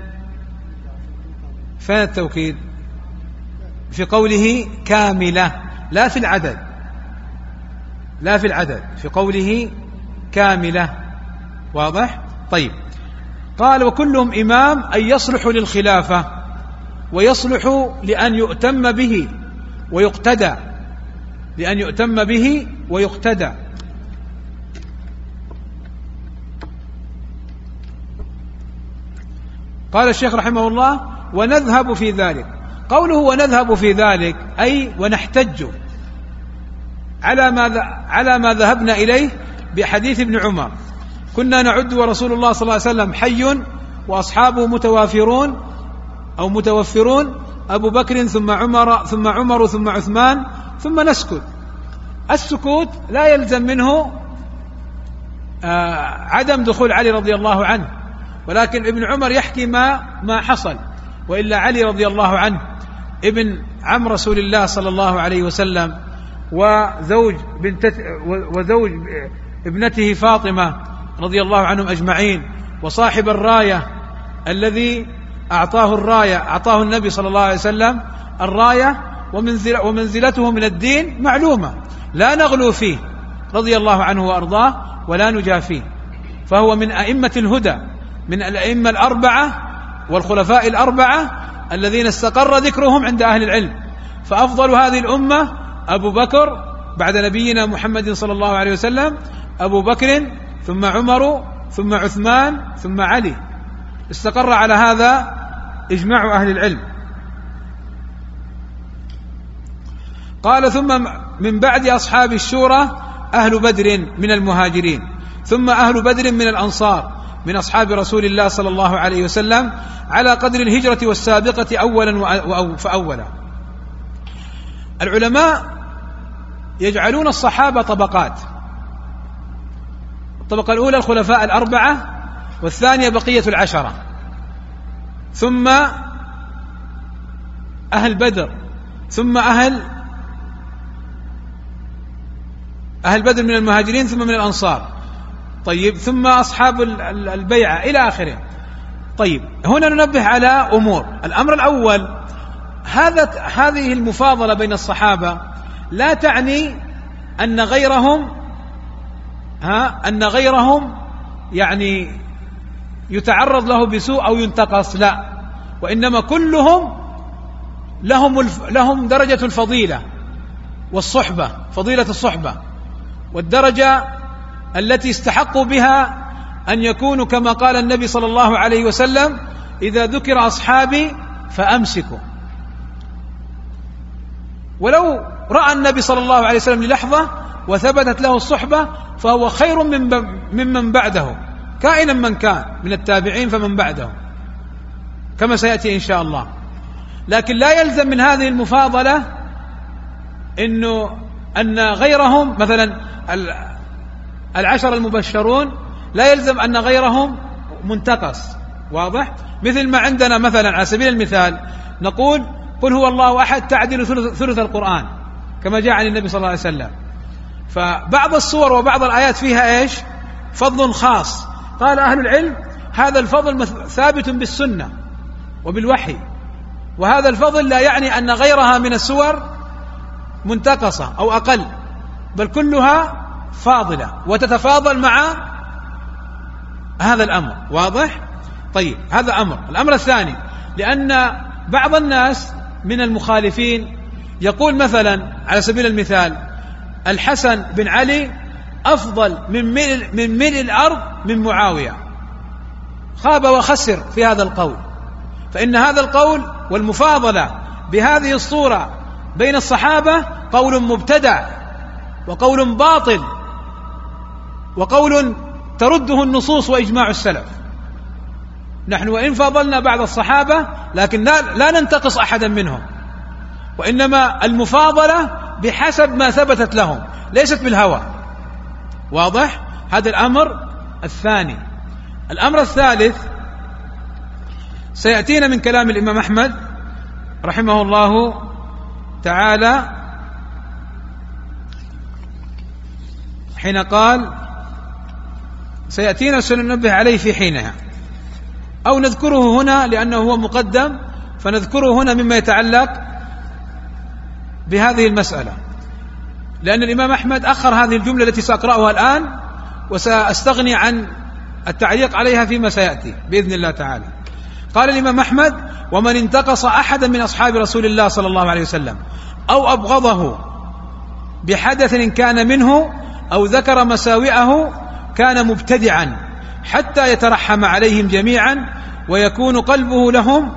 التوكيد؟ في قوله كاملة، لا في العدد، لا في العدد، في قوله كاملة. واضح؟ طيب قال وكلهم إمام أي يصلح للخلافة ويصلح لأن يؤتم به ويقتدى، لأن يؤتم به ويقتدى. قال الشيخ رحمه الله ونذهب في ذلك. قوله ونذهب في ذلك أي ونحتج على ما ذهبنا إليه بحديث ابن عمر كنا نعد ورسول الله صلى الله عليه وسلم حي وأصحابه متوافرون أو متوفرون، أبو بكر ثم عمر ثم عثمان ثم نسكت. السكوت لا يلزم منه عدم دخول علي رضي الله عنه، ولكن ابن عمر يحكي ما حصل، وإلا علي رضي الله عنه ابن عم رسول الله صلى الله عليه وسلم وزوج ابنته فاطمة رضي الله عنهم أجمعين، وصاحب الراية الذي أعطاه النبي صلى الله عليه وسلم الراية، ومنزلته من الدين معلومة لا نغلو فيه رضي الله عنه وأرضاه ولا نجافيه، فهو من أئمة الهدى، من الأئمة 4 والخلفاء 4 الذين استقر ذكرهم عند أهل العلم. فأفضل هذه الأمة أبو بكر بعد نبينا محمد صلى الله عليه وسلم، أبو بكر ثم عمر ثم عثمان ثم علي، استقر على هذا إجماع أهل العلم. قال ثم من بعد أصحاب الشورى أهل بدر من المهاجرين، ثم أهل بدر من الأنصار من أصحاب رسول الله صلى الله عليه وسلم على قدر الهجرة والسابقة أولا فأولا. العلماء يجعلون الصحابة طبقات، الطبقة الأولى الخلفاء 4، والثانية بقية 10، ثم أهل بدر، ثم أهل بدر من المهاجرين، ثم من الأنصار، طيب ثم أصحاب البيعة إلى آخره. طيب هنا ننبه على أمور. الأمر الأول، هذه المفاضلة بين الصحابة لا تعني أن غيرهم يعني يتعرض له بسوء أو ينتقص، لا، وإنما كلهم لهم درجة الفضيلة والصحبة، فضيلة الصحبة، والدرجة التي استحقوا بها أن يكونوا كما قال النبي صلى الله عليه وسلم إذا ذكر أصحابي فأمسكوا. ولو رأى النبي صلى الله عليه وسلم للحظة وثبتت له الصحبة فهو خير ممن بعده، كائنا من كان من التابعين فمن بعده، كما سيأتي إن شاء الله. لكن لا يلزم من هذه المفاضلة أن غيرهم مثلا 10 المبشرون لا يلزم أن غيرهم منتقص. واضح؟ مثل ما عندنا مثلا على سبيل المثال نقول قل هو الله أحد تعدل ثلث القرآن كما جاء عن النبي صلى الله عليه وسلم. فبعض الصور وبعض الآيات فيها إيش؟ فضل خاص. قال أهل العلم هذا الفضل ثابت بالسنة وبالوحي، وهذا الفضل لا يعني أن غيرها من السور منتقصة أو أقل، بل كلها فاضلة وتتفاضل مع هذا الأمر. واضح؟ طيب، هذا أمر. الأمر الثاني، لأن بعض الناس من المخالفين يقول مثلا على سبيل المثال الحسن بن علي أفضل من ملء الأرض من معاوية، خاب وخسر في هذا القول، فإن هذا القول والمفاضلة بهذه الصورة بين الصحابة قول مبتدع وقول باطل وقول ترده النصوص وإجماع السلف. نحن وإن فاضلنا بعض الصحابة لكن لا ننتقص أحدا منهم، وإنما المفاضلة بحسب ما ثبتت لهم ليست بالهوى. واضح؟ هذا الأمر الثاني. الأمر الثالث سيأتينا من كلام الإمام أحمد رحمه الله تعالى حين قال سيأتينا سننبه عليه في حينها، أو نذكره هنا لأنه هو مقدم، فنذكره هنا مما يتعلق بهذه المسألة، لأن الإمام أحمد أخر هذه الجملة التي سأقرأها الآن، وسأستغني عن التعليق عليها فيما سيأتي بإذن الله تعالى. قال الإمام أحمد: ومن انتقص أحدا من أصحاب رسول الله صلى الله عليه وسلم أو أبغضه بحدث كان منه أو ذكر مساوئه كان مبتدعا حتى يترحم عليهم جميعا ويكون قلبه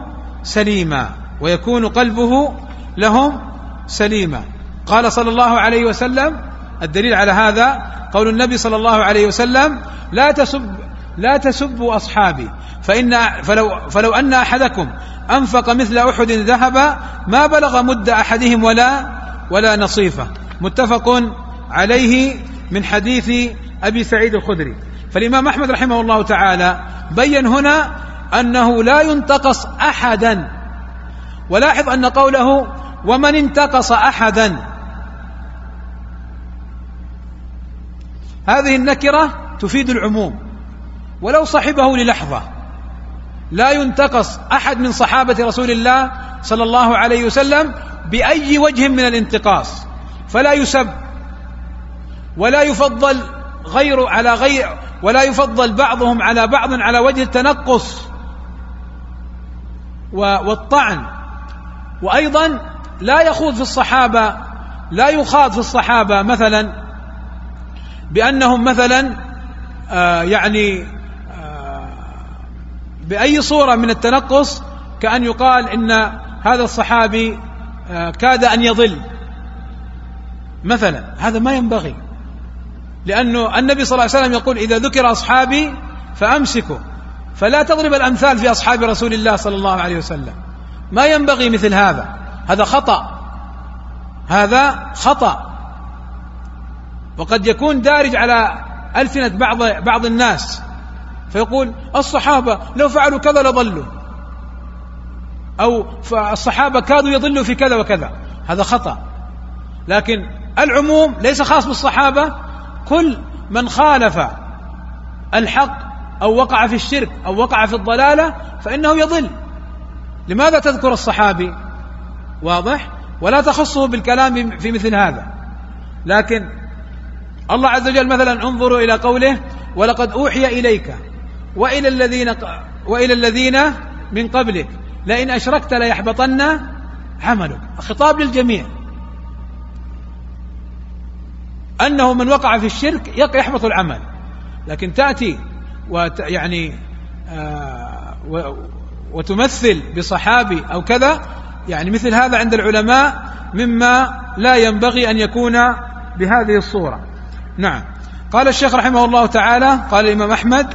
لهم سليما. قال صلى الله عليه وسلم: الدليل على هذا قول النبي صلى الله عليه وسلم: لا تسبوا أصحابي فلو أن أحدكم أنفق مثل أحد ذهبا ما بلغ مد أحدهم ولا نصيفه. متفق عليه من حديث أبي سعيد الخدري. فالإمام أحمد رحمه الله تعالى بين هنا أنه لا ينتقص أحدا. ولاحظ أن قوله ومن انتقص أحدا هذه النكرة تفيد العموم ولو صحبه للحظة. لا ينتقص أحد من صحابة رسول الله صلى الله عليه وسلم بأي وجه من الانتقاص، فلا يسب ولا يفضل غير على غير، ولا يفضل بعضهم على بعض على وجه التنقص والطعن. وأيضا لا يخاض في الصحابة مثلا بأنهم مثلا بأي صورة من التنقص، كأن يقال إن هذا الصحابي كاد أن يضل مثلا. هذا ما ينبغي، لأنه النبي صلى الله عليه وسلم يقول: إذا ذكر أصحابي فأمسكوا. فلا تضرب الأمثال في أصحاب رسول الله صلى الله عليه وسلم، ما ينبغي مثل هذا. هذا خطأ، وقد يكون دارج على ألسنة بعض الناس، فيقول: الصحابة لو فعلوا كذا لضلوا، أو الصحابة كادوا يضلوا في كذا وكذا. هذا خطأ. لكن العموم ليس خاص بالصحابة، كل من خالف الحق أو وقع في الشرك أو وقع في الضلالة فإنه يضل. لماذا تذكر الصحابي؟ واضح؟ ولا تخصه بالكلام في مثل هذا. لكن الله عز وجل مثلا انظروا إلى قوله: ولقد أوحي إليك وإلى الذين من قبلك لئن أشركت ليحبطن عملك. خطاب للجميع، أنه من وقع في الشرك يحبط العمل. لكن تأتي وتمثل بصحابي أو كذا، مثل هذا عند العلماء مما لا ينبغي أن يكون بهذه الصورة. نعم. قال الشيخ رحمه الله تعالى: قال الإمام أحمد: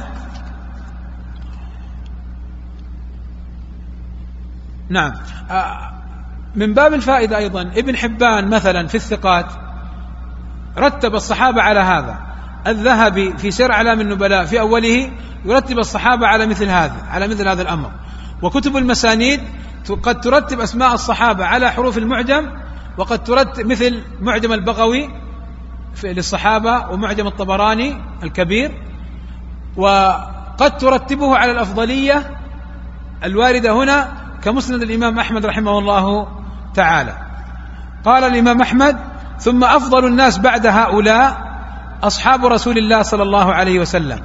نعم. من باب الفائدة أيضا ابن حبان مثلا في الثقات رتب الصحابة على هذا، الذهبي في سير أعلام النبلاء في أوله يرتب الصحابة على مثل هذا الأمر. وكتب المسانيد قد ترتب أسماء الصحابة على حروف المعجم، وقد ترتب مثل معجم البغوي للصحابة ومعجم الطبراني الكبير، وقد ترتبه على الأفضلية الواردة هنا كمسند الإمام أحمد رحمه الله تعالى. قال الإمام أحمد: ثم أفضل الناس بعد هؤلاء أصحاب رسول الله صلى الله عليه وسلم،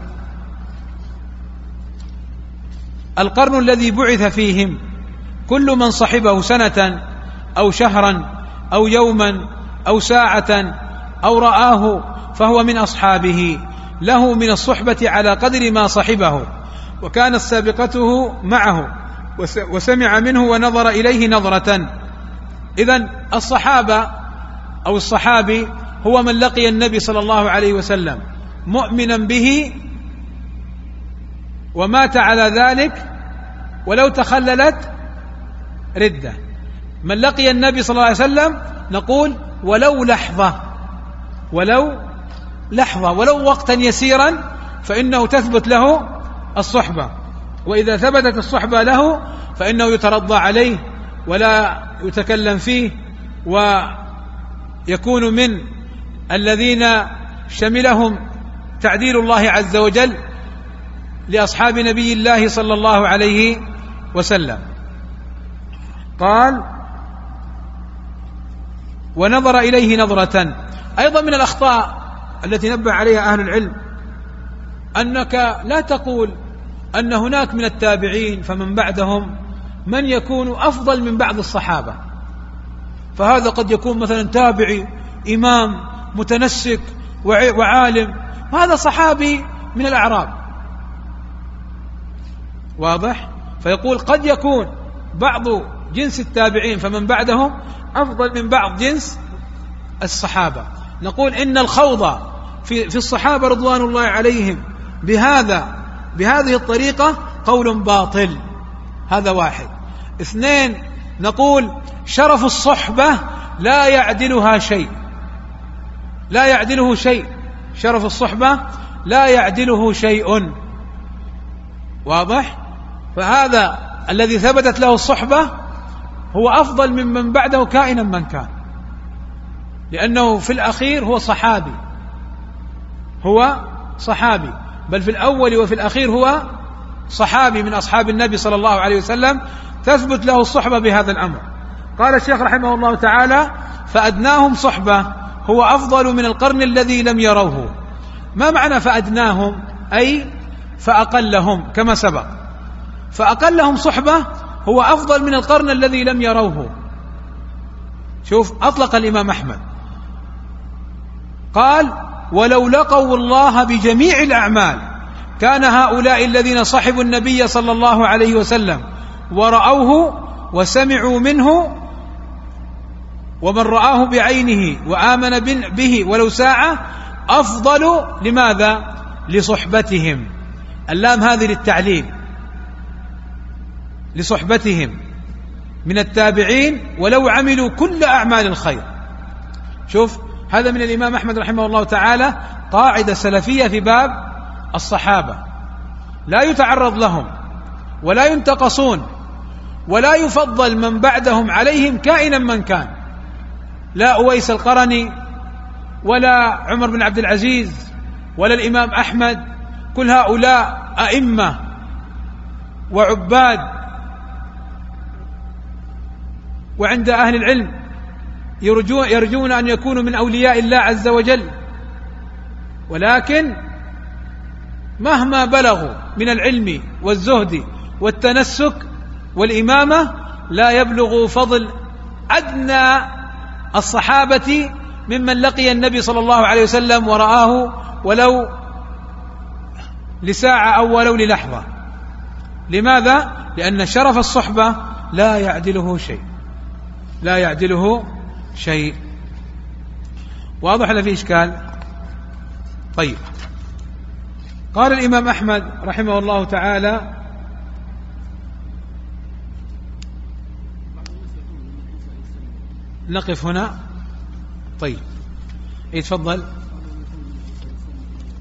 القرن الذي بعث فيهم، كل من صحبه سنة أو شهرا أو يوما أو ساعة أو رآه فهو من أصحابه، له من الصحبة على قدر ما صحبه، وكانت سابقته معه وسمع منه ونظر إليه نظرة. إذن الصحابة أو الصحابي هو من لقي النبي صلى الله عليه وسلم مؤمنا به ومات على ذلك ولو تخللت ردة. من لقي النبي صلى الله عليه وسلم نقول ولو لحظة ولو وقتا يسيرا فإنه تثبت له الصحبة، وإذا ثبتت الصحبة له فإنه يترضى عليه ولا يتكلم فيه، ويكون من الذين شملهم تعديل الله عز وجل لأصحاب نبي الله صلى الله عليه وسلم. قال: ونظر إليه نظرة. أيضا من الأخطاء التي نبه عليها أهل العلم أنك لا تقول أن هناك من التابعين فمن بعدهم من يكون أفضل من بعض الصحابة، فهذا قد يكون مثلا تابعي إمام متنسك وعالم، وهذا صحابي من الأعراب، واضح؟ فيقول قد يكون بعض جنس التابعين فمن بعدهم أفضل من بعض جنس الصحابة. نقول إن الخوض في الصحابة رضوان الله عليهم بهذه الطريقة قول باطل، هذا واحد. اثنين، نقول شرف الصحبة لا يعدله شيء، شرف الصحبة لا يعدله شيء، واضح؟ فهذا الذي ثبتت له الصحبة هو أفضل ممن بعده كائنا من كان، لأنه في الأخير هو صحابي، بل في الأول وفي الأخير هو صحابي من أصحاب النبي صلى الله عليه وسلم، تثبت له الصحبة بهذا الأمر. قال الشيخ رحمه الله تعالى: فأدناهم صحبة هو أفضل من القرن الذي لم يروه. ما معنى فأدناهم؟ أي فأقلهم، كما سبق. فأقلهم صحبة هو أفضل من القرن الذي لم يروه. شوف، أطلق الإمام أحمد قال: ولو لقوا الله بجميع الأعمال كان هؤلاء الذين صحبوا النبي صلى الله عليه وسلم ورأوه وسمعوا منه، ومن رآه بعينه وآمن به ولو ساعة، أفضل. لماذا؟ لصحبتهم. اللام هذه للتعليل، لصحبتهم من التابعين ولو عملوا كل أعمال الخير. شوف، هذا من الإمام أحمد رحمه الله تعالى قاعدة سلفية في باب الصحابة، لا يتعرض لهم ولا ينتقصون ولا يفضل من بعدهم عليهم كائنا من كان، لا أويس القرني ولا عمر بن عبد العزيز ولا الإمام أحمد، كل هؤلاء أئمة وعباد، وعند أهل العلم يرجون أن يكونوا من أولياء الله عز وجل، ولكن مهما بلغوا من العلم والزهد والتنسك والإمامة لا يبلغ فضل أدنى الصحابة ممن لقي النبي صلى الله عليه وسلم ورآه ولو لساعة أو ولو للحظة. لماذا؟ لأن شرف الصحبة لا يعدله شيء. واضح ولا في إشكال؟ طيب، قال الإمام أحمد رحمه الله تعالى: نقف هنا. طيب، يتفضل.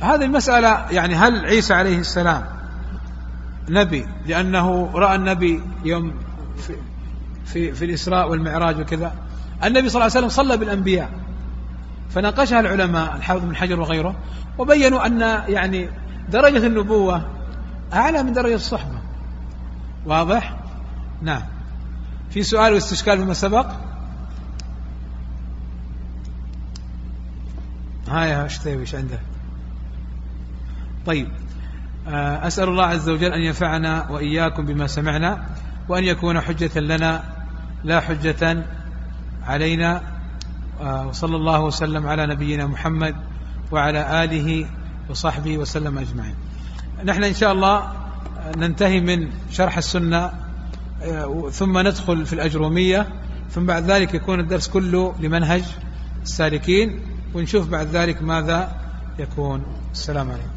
هذه المسألة يعني هل عيسى عليه السلام نبي لأنه رأى النبي يوم في الإسراء والمعراج وكذا؟ النبي صلى الله عليه وسلم صلى بالأنبياء، فناقشها العلماء الحافظ بن حجر وغيره، وبينوا أن يعني درجة النبوة أعلى من درجة الصحبة. واضح؟ نعم. في سؤال واستشكال فيما سبق؟ هاي ايش عنده؟ طيب، أسأل الله عز وجل أن ينفعنا وإياكم بما سمعنا، وأن يكون حجة لنا لا حجة علينا. وصلى الله وسلم على نبينا محمد وعلى آله وصحبه وسلم أجمعين. نحن إن شاء الله ننتهي من شرح السنة، ثم ندخل في الأجرومية، ثم بعد ذلك يكون الدرس كله لمنهج السالكين، ونشوف بعد ذلك ماذا يكون. السلام عليكم.